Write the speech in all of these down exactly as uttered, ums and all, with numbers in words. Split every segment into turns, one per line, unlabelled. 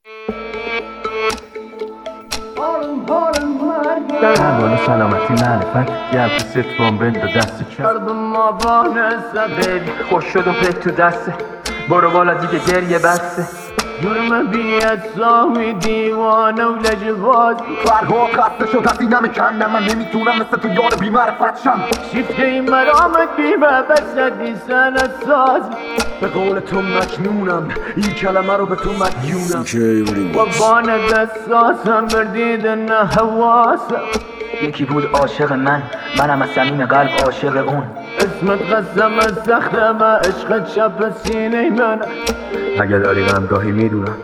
بالا سلامتی معرفت گرد ستوان بند و دست چپ قلب ما بانسته بیبی خوش شدم پک تو دسته برو بالا دیگه گریه بسته جرم بیت ساوی دیوانه و لجبازی
فرها خسته شد از اینم کندم من نمیتونم مثل تو یار بیمعرفت شم
شیفته این مرامت بیمه بسدی سنت سازی
به قول تو مجنونم این کلمه رو به تو مدیونم
و بانه دستاسم بردیدن حواسم
یکی بود عاشق من منم از صمیم قلب عاشق اون
اسمت قسم از سختم عشقت شب سینه من
اگه داری غمگاهی میدونم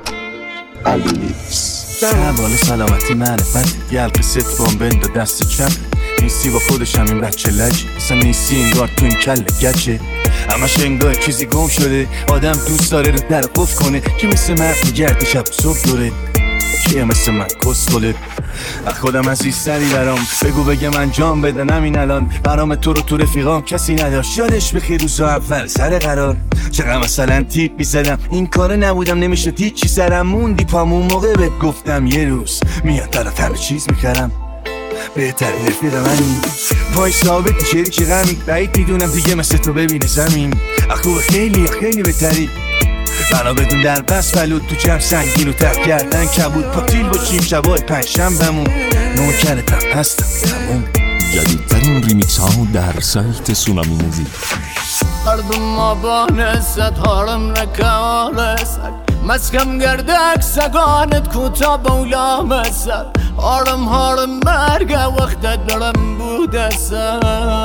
در بالا سلامتی معرفت گلق ستوان بند و دست چپ نیستی با خودشم این بچه لج اصلا نیستی انگار تو این کل گچه همش انگار چیزی گم شده آدم دوست داره رو در قفل کنه که مثل مرد میگرد شب صبح دوره کیه مثل من کس گله خودم عزیزتری برام بگو بگه من جام بدن همین الان برام تو رو تو رفیقام کسی نداشت یادش بخیر روز اول سر قرار چقدر مثلا تیپ بیزدم این کاره نبودم نمیشه هیچی سرم موندی پامون موقع بهت گفتم یه روز میاد برات همه چیز میکردم بهترین رفیق منی پای ثابت میشه که غمی بعید میدونم دیگه مثل تو ببینه زمین اخوه خیلی خیلی بهتری بنا بدون در بس بلود تو جمع سنگین و ترک کردن کبود پاکتیل باشیم شبای پنج شنبه‌مون نوکرتم هستم تموم.
جدیدترین ریمیکس ها در سایت سونامی موزیک.
قلب ما بانست حالم نکالست مسکم گردک سگانت کوتا بولا مسد حالم حالم مرگه وقت دلم بوده سد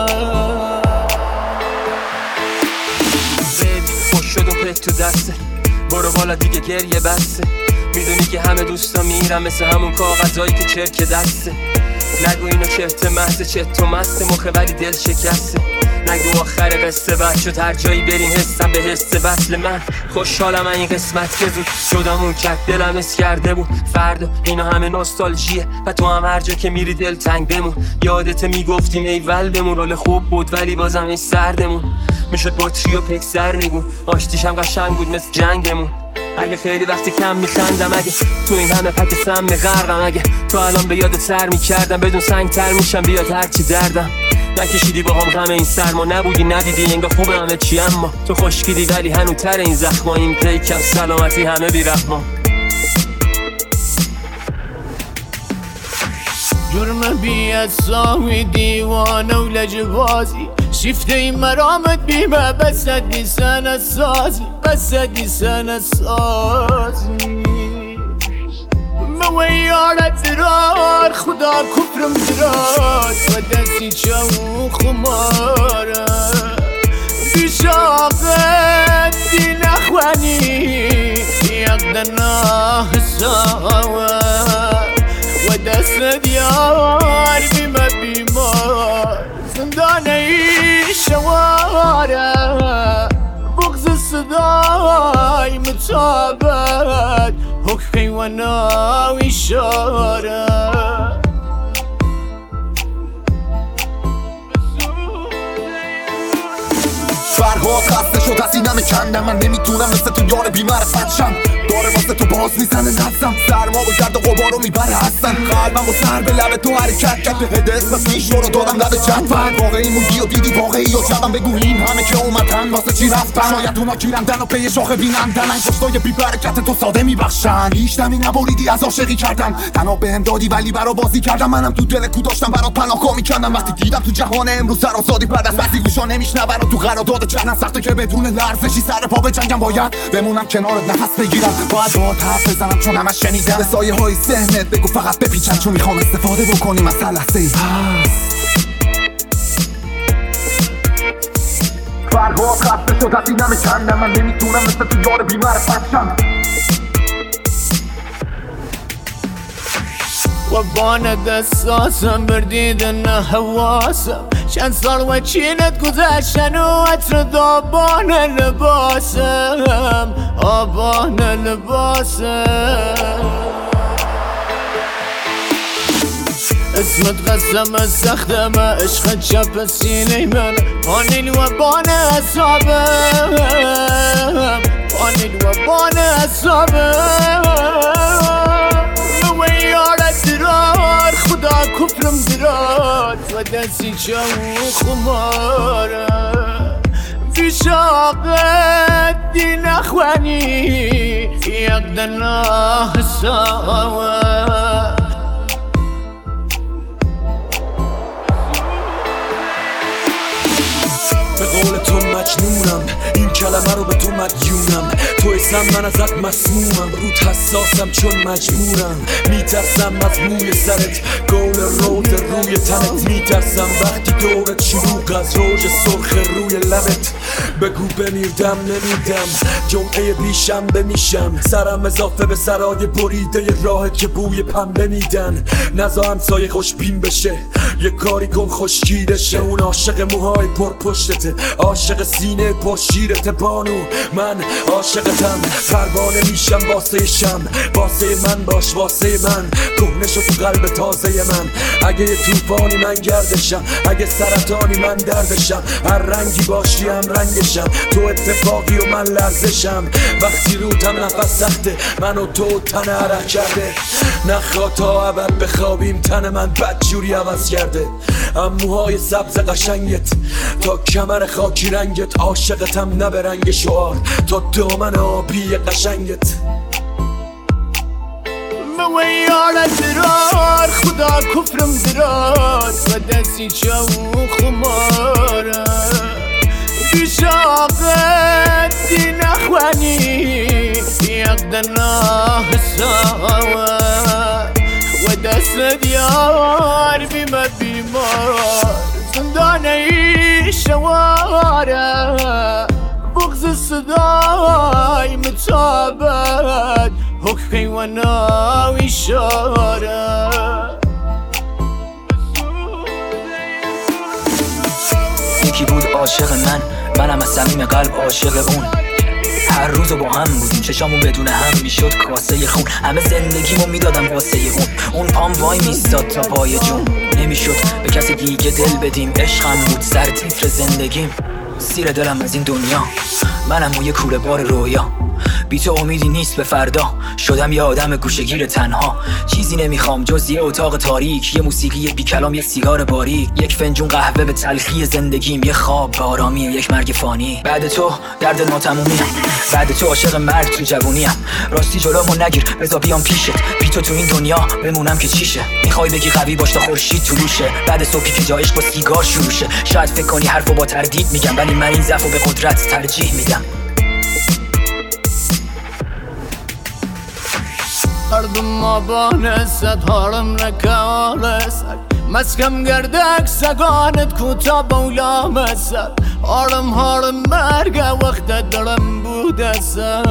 خوش شد و پک تو دسته برو بالا دیگه گریه بسته میدونی که همه دوستا میرم مثل همون کاغذایی که چرک دسته نگو اینو چرت محض چت و مست مخه ولی دل شکسته نگو آخر قصه بد شد هر جایی بریم حسم به حس وصل من خوشحالم این قسمت که زود شدم اون کک دلم اس کرده بود فردا اینا همه نوستالژیه و تو هم هر جا که میری دل تنگ بمون یادت میگفتیم ای ول بمون رول خوب بود ولی بازم این سردمون میشد بطری و پک سر میگون آشتیشم قشنگ بود مثل جنگمون اگه خیلی وقتی کم میخندم اگه تو این همه پک سم غرقم اگه تو الان به یاد سر میکردم بدون سنگ تر میشم بیاد هرچی دردم نکشیدی با هم غم این سرما نبودی ندیدی انگار خوبه همه چی اما تو خشکیدی ولی هنوتر این زخما این پیکم سلامتی همه بیرحما جرم بیت ساوی دیوانه و لجبازی شیفته این مرامت بیمه بسدی سنت سازی بسدی سنت سازی مویارت درار خدا کفرم درار و دستی چو خماره بیشاقت دی نخوانی یقدنا حساوه و دست دیار بیمه بیمار زندانه ای شواره بغض صدای متابت حکمی و ناوی شاره
فرها خسته شد از اینم کندم من نمیتونم مثل تو یار بیمعرفت شم داره واسه تو باز میزنه نفسم سرما و گرد و غبارو میبره هستن قلبم و سر به لب تو حرکت کرد به هده اسم پیش رو دادم لب جدول واقعی موندی و دیدی واقعی و جبم بگو این همه که اومدن واسه چی رفتن شاید اونا گیرندن و پی شاخه بینندن این کشتای بی برکت تو ساده میبخشن هیچ دمی نبریدی از عاشقی کردن تنها بهم دادی ولی برا بازی کردم منم تو دل کو داشتم برات پناهگاه میکردم وقتی دیدم تو جهان امروز سر آزادی بعد از وقتی گوشا نمیشنون و تو قرارداد چرنم سخته که بدون لرزشی سر پا بجنگم باید بمونم کنارت نفس بگیرم باید باهات حرف بزنم چون همش شنیدم به سایه های ذهنت بگو فقط بپیچن چون میخوام استفاده بکنیم از لحظه ای فرها خسته شد از اینم کندم من نمیتونم مثل تو یار بیمعرفت شم
و بانه دستاسم بردیدن حواسم چند سال و چینت گذشتن و عطر دابان لباسم آبان لباسم اسمت قسم از سختم عشقت شب سینه من آنیل و بان اصابم آنیل و بان اصابم
چه خماره في شاقت دي نخواني يقدرنا سوا
به قول تو مجنونم، این کلمه رو به تو مدیونم. تو اسم من ازت مسمومم، روت حساسم چون مجبورم. میترسم از موی سرت، گول روز روی تنت. میترسم وقتی دورت شلوغ از روژ سرخ روی لبت. بگو بمیردم نمیدم، جمعه بیشنبه میشم. سرم اضافه به سرای بریده راه که بوی پنبه میدن. نزا همسایه خوشبین بشه، یه کاری کن خوشگیرشه. اون عاشق موهای پرپشتته، عاشق سینه پشیرت بانو. من عاشقتم، پروانه میشم واسه شم. واسه من باش واسه من، کهنه شو تو قلب تازه من. اگه یه توفانی من گردشم، اگه سرطانی من دردشم. هر رنگی باشی هم رنگشم، تو اتفاقی و من لرزشم. وقتی روتم نفس سخته، من و تو تن عرق کرده. نخوا تا ابد بخوابیم، تن من بدجوری عوض کرده. اموهای سبز قشنگت تا کمر خاکی رنگت. عاشقتم نه به رنگ شعار، تا دامن آبی قشنگت.
مویار درار خدا کفرم درار و دستی چه خماره في شاقت دي نخواني يقدرنا سوا ودست ديار بما بيمار زنداني الشوارع بغز الصداي متابد حكمي وانا وإشارة.
یکی بود عاشق من، منم از صمیم قلب عاشق اون. هر روز با هم بودیم، چشامون بدون هم میشد کاسه خون. همه زندگیمو میدادم واسه اون. اون پام وای میستاد تا پای جون. نمیشد به کسی دیگه دل بدیم. عشقم بود سر تیتر زندگیم. سیر دلم از این دنیا، منم موی کوره بار رویا. بی تو امیدی نیست به فردا، شدم یه آدم گوشه‌گیر تنها. چیزی نمیخوام جز یه اتاق تاریک، یه موسیقی بی کلام، یه سیگار باریک، یک فنجون قهوه به تلخی زندگیم، یه خواب به آرامی یک مرگ فانی. بعد تو درد ناتمومیم، بعد تو عاشق مرگ تو جوونیم. راستی جلومو نگیر بذار بیام پیشت، بی تو تو این دنیا بمونم که چیشه. میخوای بگی قوی باش تا خورشید طلوعشه، بعد صبحی که جایش با سیگار شروع شه. شاید فکر کنی حرفو با تردید میگم، ولی من این ضعفو به قدرت ترجیح میدم.
Ardım abone set harım rekaleset Meskem gerdek seganet kuta bawla meset Harım harım merge vakte darım budeset.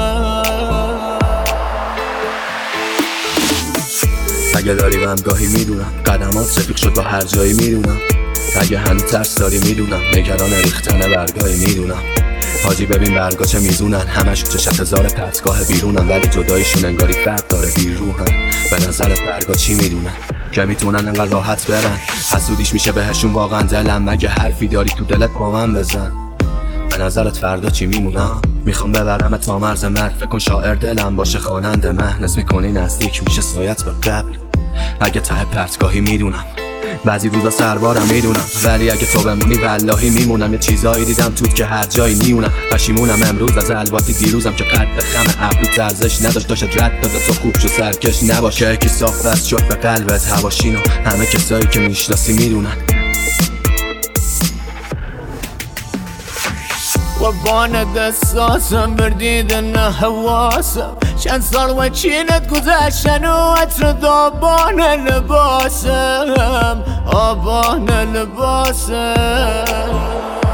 اگه داری غمگاهی میدونم، قدمات رفیق شد با هر جایی میدونم. اگه هنوز ترس داری میدونم، نگران ریختن برگاهی میدونم. حاجی ببین برگا چه میزونن، همشون چشت هزار پرتگاه بیرونن، ولی جدایشون انگاری فرق داره بیروحن. به نظرت برگا چی میدونن که میتونن انقدر راحت برن؟ حسودیش میشه بهشون واقعا دلم. مگه حرفی داری تو دلت با من بزن. به نظرت فردا چی میمونم؟ میخوام ببرم تا مرز مرگ. فکر کن شاعر دلم باشه خواننده مهن. اسم میکنی نزدیک میشه سایت به قبل. اگه ته پرتگاهی میدونم، بعضی روزا سربارم میدونم، ولی اگه تو بمونی والله میمونم. یه چیزایی دیدم توت که هر جایی نیونم. پشیمونم امروز از الواتی دیروزم که قد خم ابرو ترزش نداشت. داشت رد داده تو خوب شو سرکش نباشه. یکی صاف بس شد به قلبت هواشینو، همه کسایی که میشناسی میدونن.
وبان دساسم بردیدن حواسم چند سال و چینت گذشتن و عطر دابان لباسم آبان لباسم.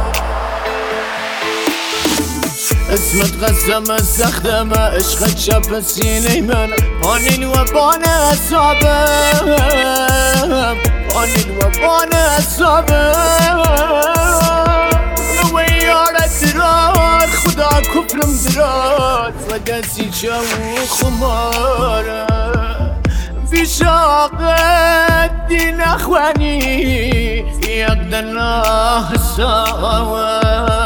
اسمت قسم سختم عشق چپ سینه من آنین و بان اصابم آنین و بان اصابم. درار خدا کفرم درار و دستی چه خماره في شاقت دي نخواني يقدرنا سوا